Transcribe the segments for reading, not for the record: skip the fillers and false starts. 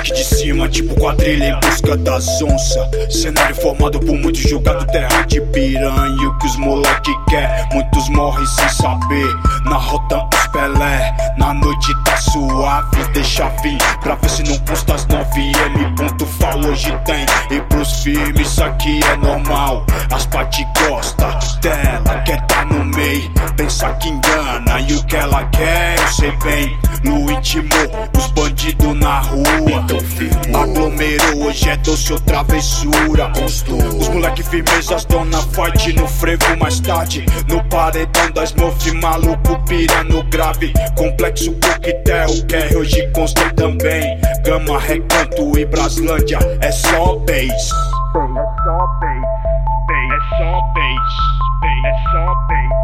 parte de cima, tipo quadrilha em busca das onças. Cenário formado por muitos julgado terra de piranha. E o que os moleque quer, muitos morrem sem saber. Na rota os Pelé, na noite tá suave. Deixa vir pra ver se não custa as 9M. Ponto fala hoje tem. E pros firmes isso aqui é normal. As pati gosta dela, quer tá no meio. Pensa que engana e o que ela quer eu sei bem. No íntimo, os bandidos na rua. Aglomerou, hoje é doce ou travessura. Os moleque firmezas dão na fight no frevo mais tarde. No paredão das Smurf, maluco pira no grave. Complexo coquetel, quer hoje consta também. Gama, Recanto e Braslândia, é só bass. É só bass, é só bass, é só bass.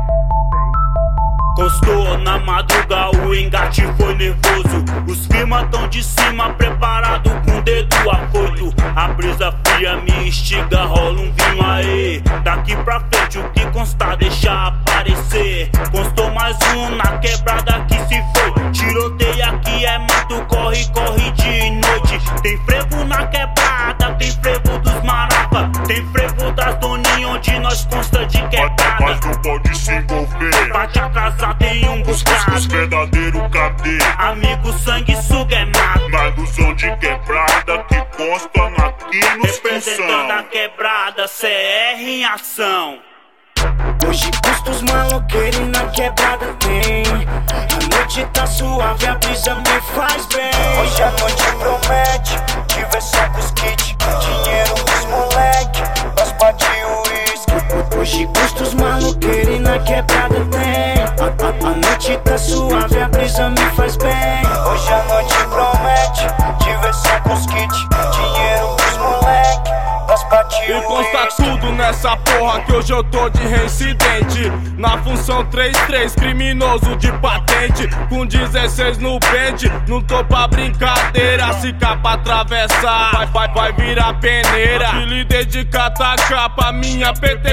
Constou na madruga, o engate foi nervoso. Os firma tão de cima, preparado com o dedo afoito. A brisa fria me instiga, rola um vinho aí. Daqui pra frente o que constar deixa aparecer. Constou mais um na quebrada que se foi. Tiroteio aqui é mato, corre, corre de noite. Tem frevo na quebrada, tem frevo dos maraca. Tem frevo das doninhas onde nós consta de quebrada. Mas não pode se envolver. Pra te atrasar tem um buscar. Os verdadeiros cadê? Amigo, sangue, suga é mato. Mas do som de quebrada que constam aqui nos Representando a quebrada, CR em ação. Hoje custa os maloqueiros e na quebrada tem. A noite tá suave, a brisa me faz bem. Hoje a noite promete diversão com os kits, dinheiro pros moleque, nós bate o uísque. Hoje custa os maloqueiros e na quebrada tem. A noite tá suave, a brisa me faz bem. Hoje a noite promete diversão com os kits, dinheiro pros moleque, nós bate o E consta tudo nessa porra que hoje eu tô de reincidente. Na função 33, criminoso de patente. Com 16 no pente, não tô pra brincadeira. Se capa atravessar, vai virar peneira. Apelidei de cataca pra minha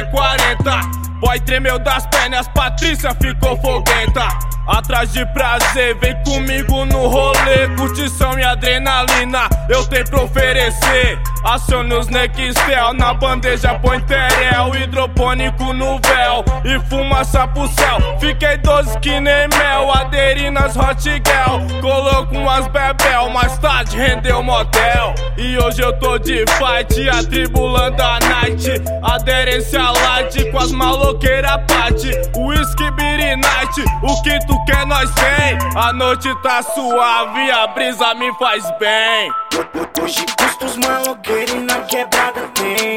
PT-40. Boy tremeu das pernas, Patrícia ficou foguenta. Atrás de prazer, vem comigo no rolê. Curtição e adrenalina, eu tenho pra oferecer. Acione os Nextel, na bandeja põe terel. Hidropônico no véu e fumaça pro céu. Fiquei 12 que nem mel, aderi nas hot girl. Coloco umas bebel, mais tarde rendeu motel. E hoje eu tô de fight, atribulando a night. Aderência light com as maloqueiras pate. Whisky, beer night, o que tu quer nós tem. A noite tá suave, a brisa me faz bem. Hoje custa os maloqueiros e na quebrada tem.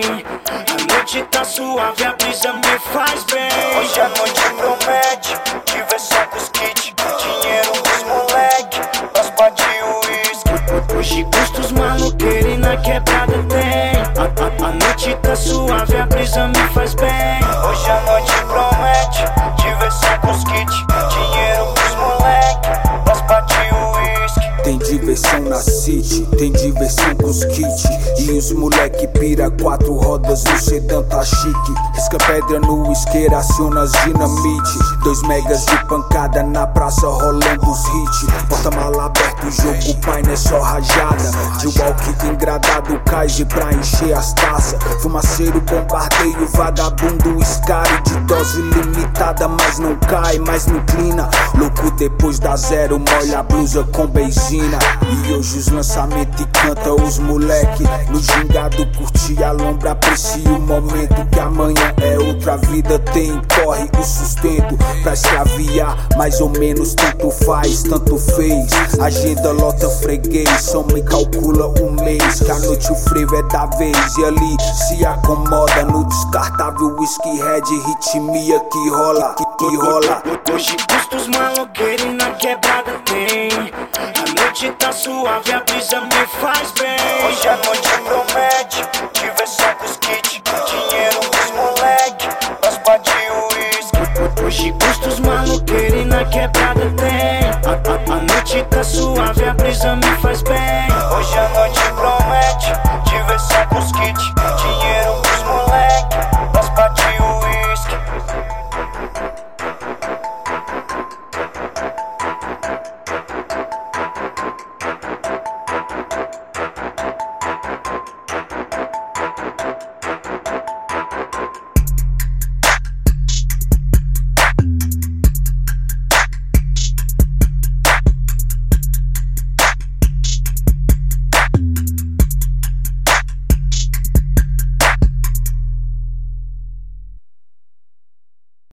A noite tá suave, a brisa me faz bem. Hoje a noite promete diversão com os kits, dinheiro pros moleque, nós bate o uísque. Hoje custa os maloqueiros e na quebrada tem. A noite tá suave, a brisa me faz bem. Hoje a noite promete diversão com os kits, dinheiro pros moleque, nós bate o uísque. Tem diversão na city, tem diversão com os kits. E os moleque pira 4 rodas no sedã tá chique. Risca pedra no isqueiro, aciona as dinamite. 2 megas de pancada na praça rolando os hits. Porta-mala aberto, o jogo pai não é só rajada. De walk engradado, cais pra encher as taças. Fumaceiro, bombardeio, vagabundo, escare. De dose limitada, mas não cai, mas não inclina. Louco depois da zero, molha a blusa com beijinho. E hoje os lançamentos e canta os moleque. No gingado curte a lombra, aprecia o momento. Que amanhã é outra vida, tem corre o sustento. Pra escraviar, mais ou menos tanto faz, tanto fez. Agenda lota freguês, só me calcula um mês. Que a noite o frevo é da vez e ali se acomoda. No descartável whisky red, ritmia que rola, que rola. Hoje custa os maloqueiros e na quebrada tem. A noite tá suave, a brisa me faz bem. Hoje a noite promete